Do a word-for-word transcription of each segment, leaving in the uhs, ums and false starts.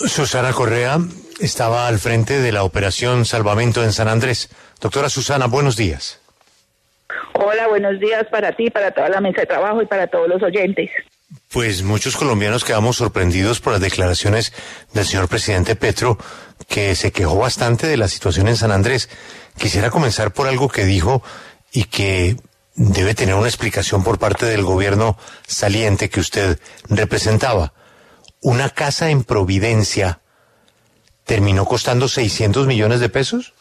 Susana Correa estaba al frente de la operación Salvamento en San Andrés. Doctora Susana, buenos días. Hola, buenos días para ti, para toda la mesa de trabajo y para todos los oyentes. Pues muchos colombianos quedamos sorprendidos por las declaraciones del señor presidente Petro, que se quejó bastante de la situación en San Andrés. Quisiera comenzar por algo que dijo y que debe tener una explicación por parte del gobierno saliente que usted representaba. ¿Una casa en Providencia terminó costando seiscientos millones de pesos?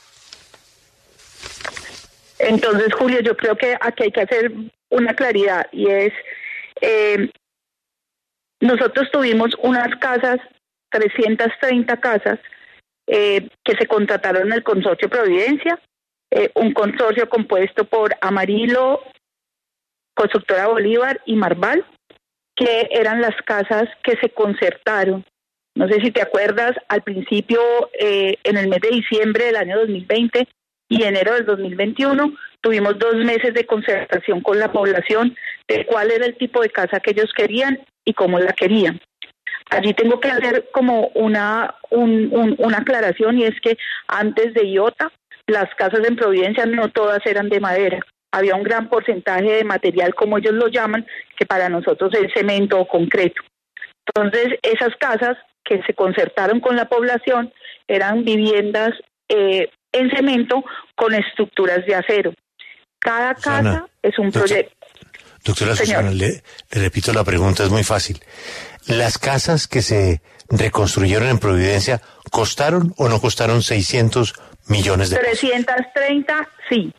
Entonces, Julio, yo creo que aquí hay que hacer una claridad y es, eh, nosotros tuvimos unas casas, trescientas treinta casas, eh, que se contrataron en el consorcio Providencia, eh, un consorcio compuesto por Amarillo, Constructora Bolívar y Marval, que eran las casas que se concertaron. No sé si te acuerdas, al principio, eh, en el mes de diciembre del año dos mil veinte y enero del dos mil veintiuno, tuvimos dos meses de concertación con la población de cuál era el tipo de casa que ellos querían y cómo la querían. Allí tengo que hacer como una, un, un, una aclaración, y es que antes de IOTA, las casas en Providencia no todas eran de madera. Había un gran porcentaje de material, como ellos lo llaman, que para nosotros es cemento o concreto. Entonces, esas casas que se concertaron con la población eran viviendas eh, en cemento con estructuras de acero. Cada casa Susana, es un proyecto. Doctora Susana, le, le repito la pregunta, es muy fácil. ¿Las casas que se reconstruyeron en Providencia costaron o no costaron seiscientos millones de pesos? trescientas treinta, sí.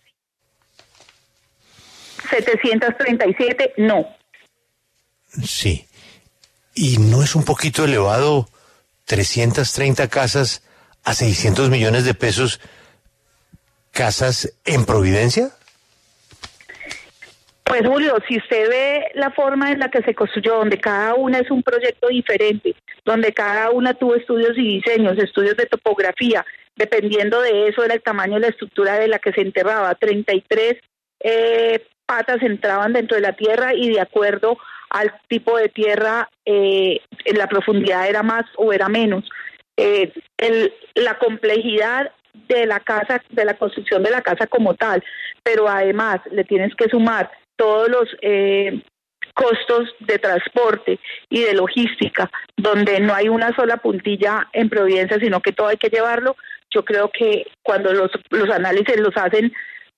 setecientos treinta y siete, no. Sí. ¿Y no es un poquito elevado trescientas treinta casas a seiscientos millones de pesos, casas en Providencia? Pues Julio, si usted ve la forma en la que se construyó, donde cada una es un proyecto diferente, donde cada una tuvo estudios y diseños, estudios de topografía, dependiendo de eso era el tamaño y la estructura de la que se enterraba. treinta y tres eh, patas entraban dentro de la tierra y de acuerdo al tipo de tierra, eh, la profundidad era más o era menos. Eh, el, la complejidad de la casa, de la construcción de la casa como tal, pero además le tienes que sumar todos los eh, costos de transporte y de logística, donde no hay una sola puntilla en Providencia, sino que todo hay que llevarlo. Yo creo que cuando los, los análisis los hacen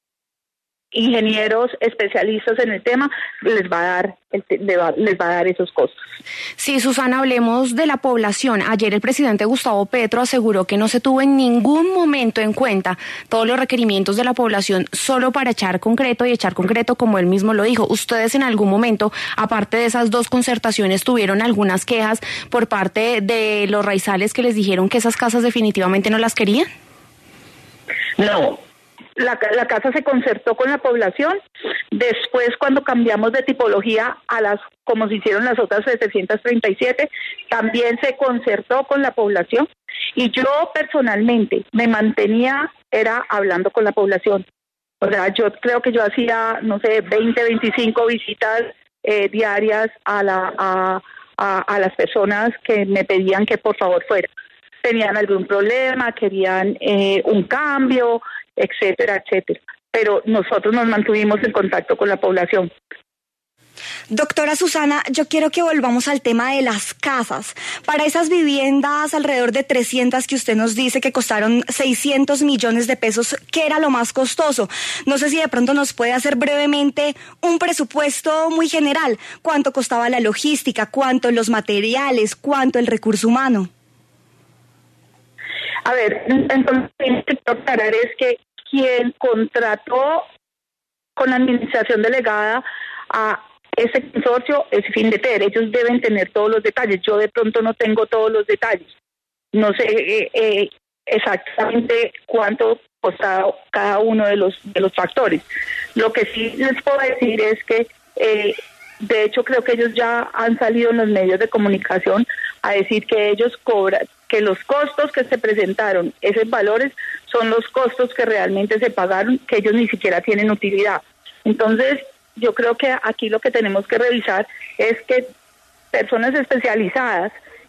ingenieros especialistas en el tema, les va a dar les va, les va a dar esos costos. Sí, Susana, hablemos de la población. Ayer el presidente Gustavo Petro aseguró que no se tuvo en ningún momento en cuenta todos los requerimientos de la población solo para echar concreto y echar concreto, como él mismo lo dijo. ¿Ustedes en algún momento, aparte de esas dos concertaciones, tuvieron algunas quejas por parte de los raizales que les dijeron que esas casas definitivamente no las querían? No. La, la casa se concertó con la población. Después, cuando cambiamos de tipología a las, como se hicieron las otras setecientas treinta y siete, también se concertó con la población. Y yo personalmente me mantenía, era hablando con la población. O sea, yo creo que yo hacía, no sé, veinte, veinticinco visitas eh, diarias a, la, a, a, a las personas que me pedían que por favor fuera. Tenían algún problema, querían eh, un cambio, etcétera, etcétera. Pero nosotros nos mantuvimos en contacto con la población. Doctora Susana, yo quiero que volvamos al tema de las casas. Para esas viviendas, alrededor de trescientas que usted nos dice que costaron seiscientos millones de pesos, ¿qué era lo más costoso? No sé si de pronto nos puede hacer brevemente un presupuesto muy general. ¿Cuánto costaba la logística? ¿Cuánto los materiales? ¿Cuánto el recurso humano? A ver, entonces lo que quiero aclarar es que quien contrató con la administración delegada a ese consorcio es Findeter. Ellos deben tener todos los detalles. Yo de pronto no tengo todos los detalles. No sé eh, eh, exactamente cuánto costaba cada uno de los de los factores. Lo que sí les puedo decir es que eh, de hecho creo que ellos ya han salido en los medios de comunicación a decir que ellos cobran, que los costos que se presentaron, esos valores, son los costos que realmente se pagaron, que ellos ni siquiera tienen utilidad. Entonces, yo creo que aquí lo que tenemos que revisar es que personas especializadas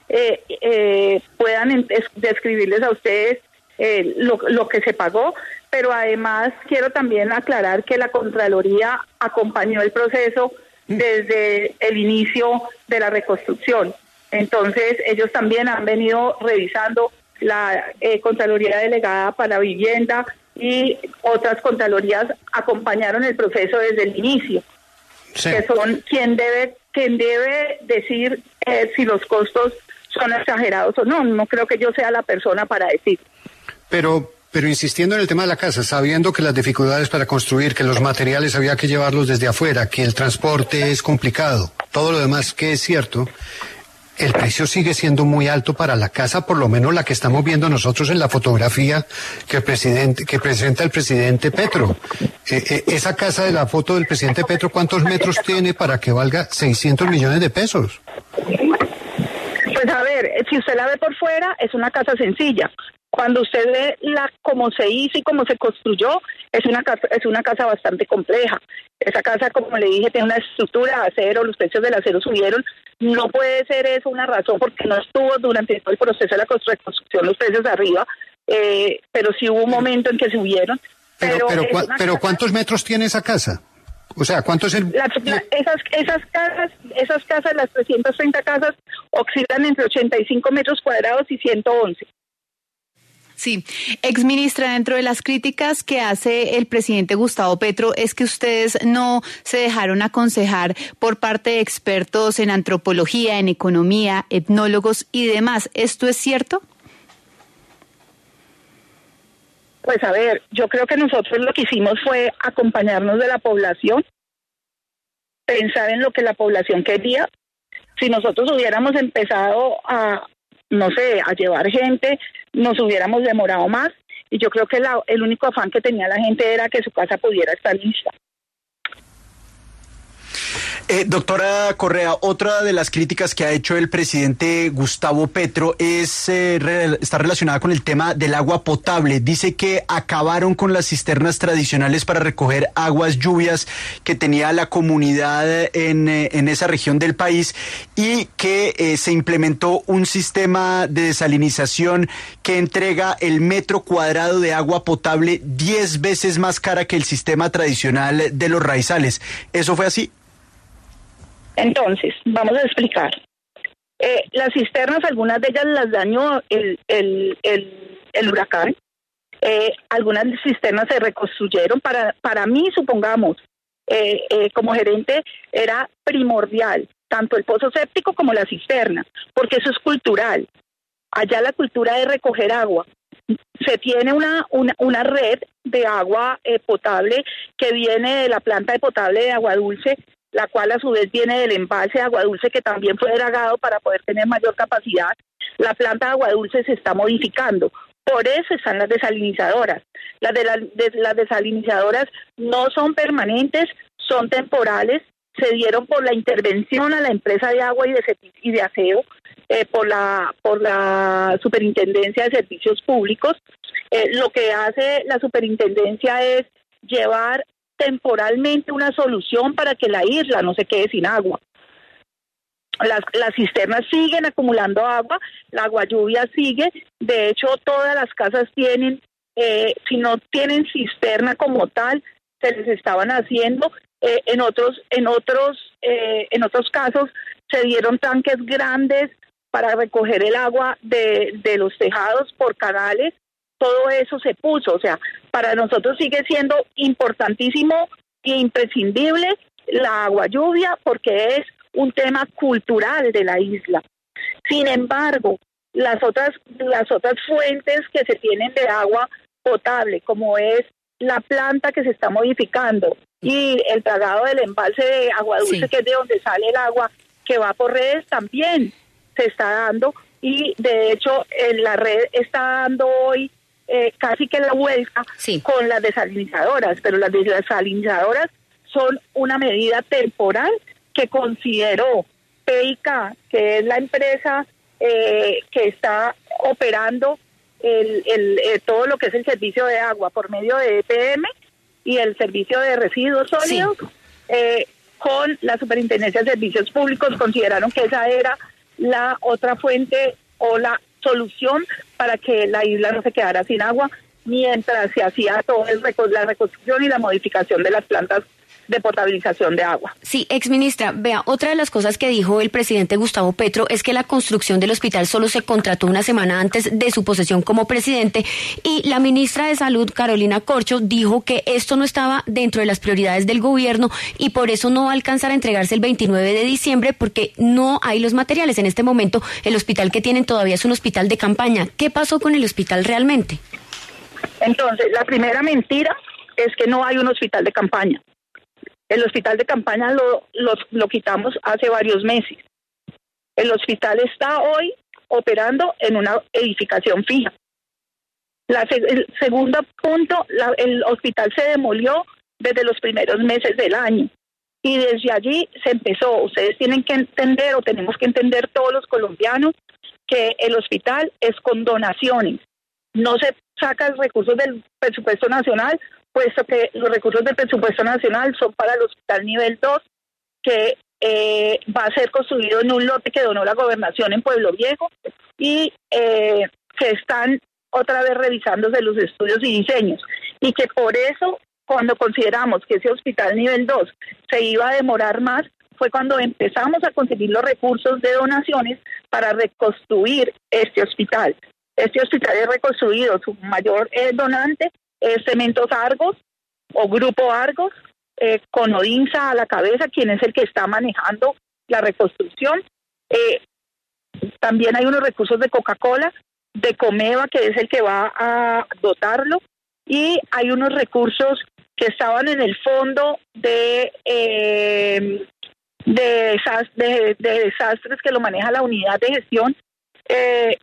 eh, eh, puedan describirles a ustedes eh, lo, lo que se pagó, pero además quiero también aclarar que la Contraloría acompañó el proceso desde el inicio de la reconstrucción. Entonces, ellos también han venido revisando la eh, Contraloría Delegada para Vivienda y otras Contralorías acompañaron el proceso desde el inicio, sí. que son quien debe, quien debe decir eh, si los costos son exagerados o no. No creo que yo sea la persona para decir. Pero... Pero insistiendo en el tema de la casa, sabiendo que las dificultades para construir, que los materiales había que llevarlos desde afuera, que el transporte es complicado, todo lo demás que es cierto, el precio sigue siendo muy alto para la casa, por lo menos la que estamos viendo nosotros en la fotografía que el presidente, que presenta el presidente Petro. Eh, eh, esa casa de la foto del presidente Petro, ¿cuántos metros tiene para que valga seiscientos millones de pesos? Pues a ver, si usted la ve por fuera, es una casa sencilla. Cuando usted ve la cómo se hizo y cómo se construyó, es una casa, es una casa bastante compleja. Esa casa, como le dije, tiene una estructura de acero, los precios del acero subieron. No puede ser eso una razón porque no estuvo durante todo el proceso de la reconstrucción los precios arriba, eh, pero sí hubo un momento en que subieron. Pero, pero, pero, pero ¿cuántos metros tiene esa casa? O sea, ¿cuánto es el...? La, la, esas, esas casas, esas casas, las trescientas treinta casas, oscilan entre ochenta y cinco metros cuadrados y ciento once. Sí, exministra, dentro de las críticas que hace el presidente Gustavo Petro es que ustedes no se dejaron aconsejar por parte de expertos en antropología, en economía, etnólogos y demás. ¿Esto es cierto? Pues a ver, yo creo que nosotros lo que hicimos fue acompañarnos de la población, pensar en lo que la población quería. Si nosotros hubiéramos empezado a, no sé, a llevar gente, nos hubiéramos demorado más, y yo creo que la, el único afán que tenía la gente era que su casa pudiera estar lista. Eh, doctora Correa, otra de las críticas que ha hecho el presidente Gustavo Petro es eh, re, está relacionada con el tema del agua potable. Dice que acabaron con las cisternas tradicionales para recoger aguas lluvias que tenía la comunidad en, eh, en esa región del país y que eh, se implementó un sistema de desalinización que entrega el metro cuadrado de agua potable diez veces más cara que el sistema tradicional de los raizales. ¿Eso fue así? Entonces, vamos a explicar. Eh, las cisternas, algunas de ellas las dañó el, el, el, el huracán. Eh, algunas cisternas se reconstruyeron. Para, para mí, supongamos, eh, eh, como gerente, era primordial tanto el pozo séptico como la cisterna, porque eso es cultural. Allá la cultura de recoger agua. Se tiene una, una, una red de agua eh, potable que viene de la planta de potable de Agua Dulce, la cual a su vez viene del embalse de Agua Dulce que también fue dragado para poder tener mayor capacidad. La planta de Agua Dulce se está modificando, por eso están las desalinizadoras. Las, de la, de, las desalinizadoras no son permanentes, son temporales, se dieron por la intervención a la empresa de agua y de, y de aseo, eh, por, la, por la Superintendencia de Servicios Públicos. Eh, lo que hace la Superintendencia es llevar temporalmente una solución para que la isla no se quede sin agua. Las, las cisternas siguen acumulando agua, la agua lluvia sigue, de hecho todas las casas tienen, eh, si no tienen cisterna como tal, se les estaban haciendo, eh, en otros, en otros, eh, en otros casos se dieron tanques grandes para recoger el agua de, de los tejados por canales. Todo eso se puso, o sea, para nosotros sigue siendo importantísimo e imprescindible la agua lluvia porque es un tema cultural de la isla. Sin embargo, las otras, las otras fuentes que se tienen de agua potable, como es la planta que se está modificando y el dragado del embalse de Agua Dulce, sí, que es de donde sale el agua que va por redes, también se está dando, y de hecho en la red está dando hoy Eh, casi que la vuelta, sí, con las desalinizadoras, pero las desalinizadoras son una medida temporal que consideró P I K, que es la empresa eh, que está operando el, el, el, todo lo que es el servicio de agua por medio de E P M y el servicio de residuos sólidos, sí, eh, con la Superintendencia de Servicios Públicos, consideraron que esa era la otra fuente o la solución para que la isla no se quedara sin agua mientras se hacía toda la reconstrucción y la modificación de las plantas de potabilización de agua. Sí, exministra, vea, otra de las cosas que dijo el presidente Gustavo Petro es que la construcción del hospital solo se contrató una semana antes de su posesión como presidente, y la ministra de Salud, Carolina Corcho, dijo que esto no estaba dentro de las prioridades del gobierno y por eso no va a alcanzar a entregarse el veintinueve de diciembre porque no hay los materiales. En este momento el hospital que tienen todavía es un hospital de campaña. ¿Qué pasó con el hospital realmente? Entonces, la primera mentira es que no hay un hospital de campaña. El hospital de campaña lo, lo, lo quitamos hace varios meses. El hospital está hoy operando en una edificación fija. La, el segundo punto, la, el hospital se demolió desde los primeros meses del año y desde allí se empezó. Ustedes tienen que entender, o tenemos que entender todos los colombianos, que el hospital es con donaciones. No se sacan recursos del presupuesto nacional, puesto que los recursos del presupuesto nacional son para el hospital nivel dos, que eh, va a ser construido en un lote que donó la gobernación en Pueblo Viejo y eh, que están otra vez revisándose los estudios y diseños. Y que por eso, cuando consideramos que ese hospital nivel dos se iba a demorar más, fue cuando empezamos a conseguir los recursos de donaciones para reconstruir este hospital. Este hospital es reconstruido, su mayor eh, donante es Cementos Argos o Grupo Argos, eh, con Odinsa a la cabeza, quien es el que está manejando la reconstrucción. Eh, también hay unos recursos de Coca-Cola, de Comeva, que es el que va a dotarlo, y hay unos recursos que estaban en el fondo de, eh, de, de, de desastres que lo maneja la unidad de gestión, eh,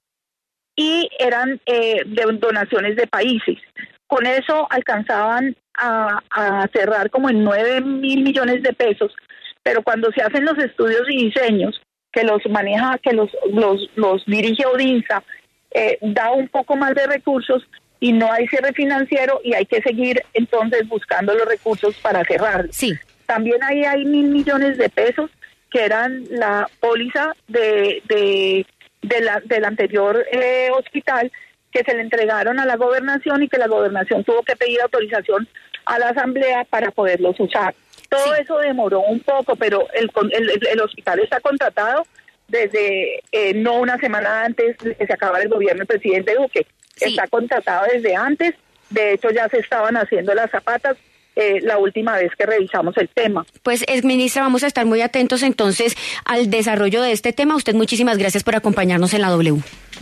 y eran eh, de donaciones de países. Con eso alcanzaban a, a cerrar como en nueve mil millones de pesos, pero cuando se hacen los estudios y diseños, que los maneja, que los, los, los dirige Odinsa, eh, da un poco más de recursos y no hay cierre financiero y hay que seguir entonces buscando los recursos para cerrar. Sí. También ahí hay mil millones de pesos que eran la póliza de, de, de la, del anterior eh, hospital, que se le entregaron a la gobernación y que la gobernación tuvo que pedir autorización a la asamblea para poderlos usar. Todo sí. Eso demoró un poco, pero el, el, el hospital está contratado desde eh, no una semana antes de que se acabara el gobierno del presidente Duque. Sí. Está contratado desde antes. De hecho, ya se estaban haciendo las zapatas eh, la última vez que revisamos el tema. Pues, exministra, vamos a estar muy atentos entonces al desarrollo de este tema. Usted, muchísimas gracias por acompañarnos en la W.